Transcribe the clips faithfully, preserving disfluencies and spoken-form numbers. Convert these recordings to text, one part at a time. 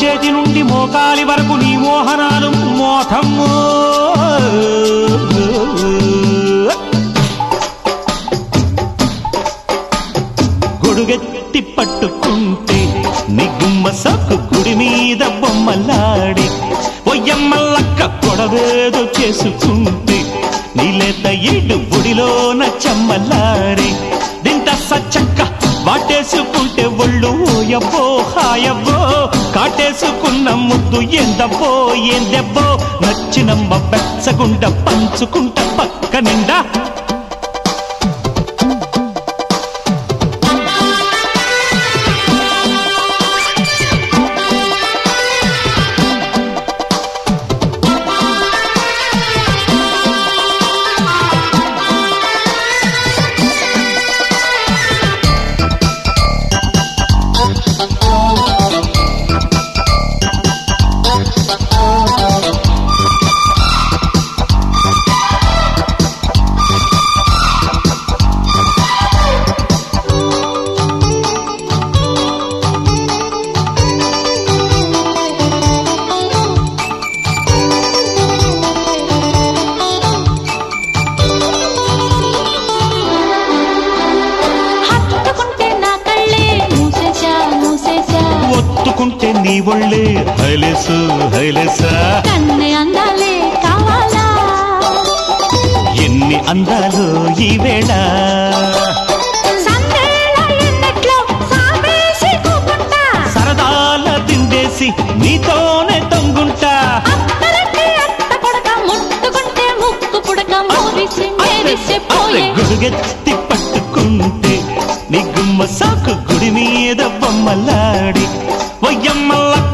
మోచేతి నుండి మోకాలి వరకు నీ మోహనాలు మోతమ్మో గొడుగెత్తి పట్టుకుంటే నీ గుమ్మ సాకు గుడి మీద బొమ్మలాడి ఒయ్యమ్మలక్క కొడవేదో చేసుకుంటే నీలేత ఏడు గుడిలోన చెమ్మలాడి దింత సచ్చక్క వాటేసుకుంటే ఒళ్ళు ఓయబ్బో హాయబ్బో కాటేసుకున్న ముద్దు ఎందబ్బో ఏందెబ్బో నచ్చినమ్మ బెచ్చగుండ పంచుకుంట పక్క నిండా ఒత్తుకుంటే నీ ఒళ్ళే హైలేసు హైలేసా కన్నే అందాలే కావాలా ఎన్ని అందాలు ఈ వేళ సరదాల తిండేసి నీతోనే తొంగుంటా గుడుగెత్తి పట్టుకుంటే నీ గుమ్మ సాకు గుడి మీద బొమ్మలాడి ఒయ్యమ్మలక్క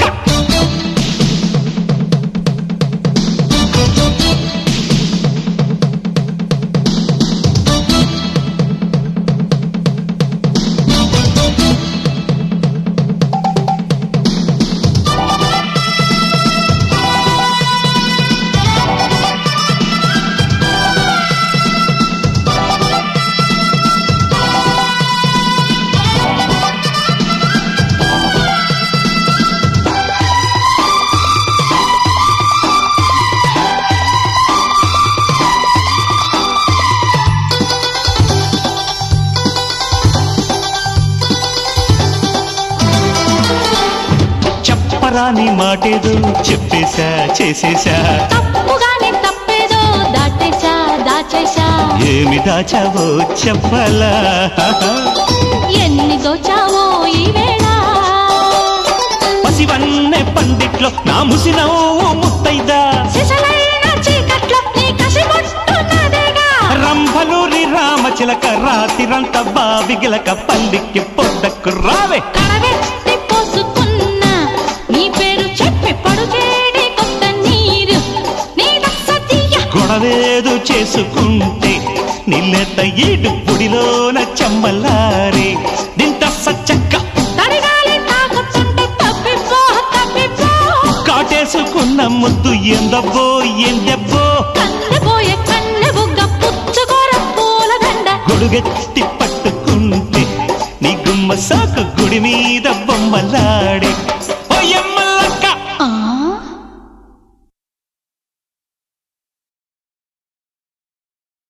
రాని మాటేదో చెప్పేశా చేసేశా తప్పుగానే తప్పేదో దాటేశా దాచేశా ఏమి దాచావో చెప్పలా ఎన్ని దోచావో ఈ వేళ పసివన్నే పందిట్లో నా ముసినవ్వు ముత్తైదా సిసలైన చీకట్లో నీ కసిగొట్టున్నదేగా రంభలూరి రామచిలక రాతిరంత బావిగిలక పల్లికి పొద్దకు రావే కడవెత్తి పోసుకున్న నీ పేరు చెప్పి పడుచేడి కొత్త నీరు నీ దస్సతీయ గొడవేదు చేసుకుంటే నిల్లెత ఏడు పొడిలోన చెమ్మలారి దింత సచ్చక్క తడిగాలి తాకుతుంటే తప్పిపో తప్పిపో కాటేసుకున్న ముద్దు ఎందబ్బో ఎందెబ్బో కన్నెపోయే కన్నె బుగ్గ పుచ్చుకోర పూల దండ గొడుగెత్తి పట్టుకుంటే నీ గుమ్మ సాకు గుడి మీద బొమ్మలాడి